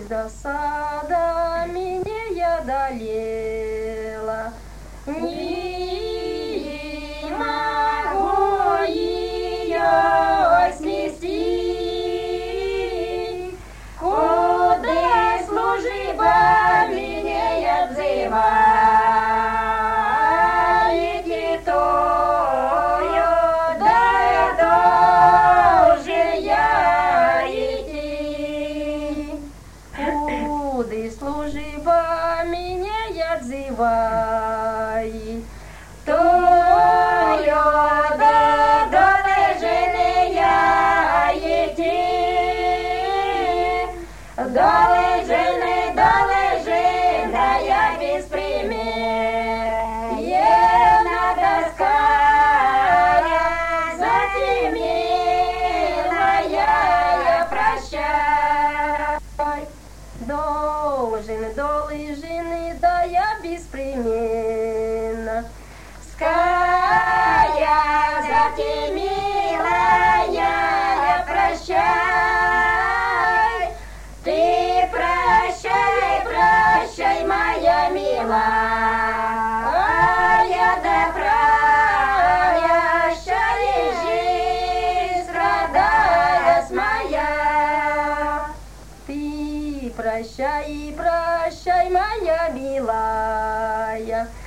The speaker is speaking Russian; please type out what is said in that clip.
досада меня одолела, не могу ее снести, куда служба меня отзывает, тою да должен я идти, куда служба меня отзывает, тою да должен я идти, должен, да я беспримерна доская, затем, милая, прощай. Должен, да я беспременно, ская, затем, милая, прощай. Ты прощай, прощай, моя милая, да прощай, жизнь страдаясь моя. Ты прощай, прощай, моя милая,